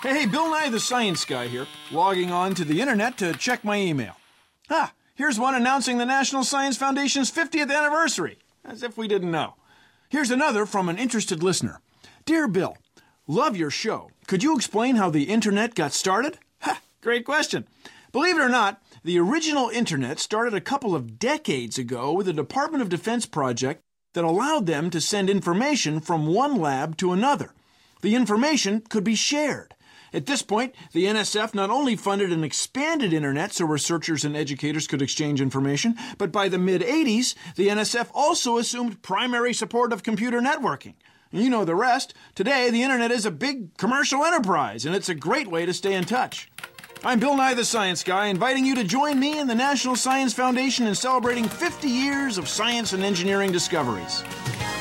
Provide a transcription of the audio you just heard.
Hey, Bill Nye the Science Guy here, logging on to the internet to check my email. Here's one announcing the National Science Foundation's 50th anniversary, as if we didn't know. Here's another from an interested listener. Dear Bill, love your show. Could you explain how the internet got started? Great question. Believe it or not, the original internet started a couple of decades ago with a Department of Defense project that allowed them to send information from one lab to another. The information could be shared. At this point, the NSF not only funded an expanded internet so researchers and educators could exchange information, but by the mid-'80s, the NSF also assumed primary support of computer networking. You know the rest. Today, the internet is a big commercial enterprise, and it's a great way to stay in touch. I'm Bill Nye the Science Guy, inviting you to join me and the National Science Foundation in celebrating 50 years of science and engineering discoveries.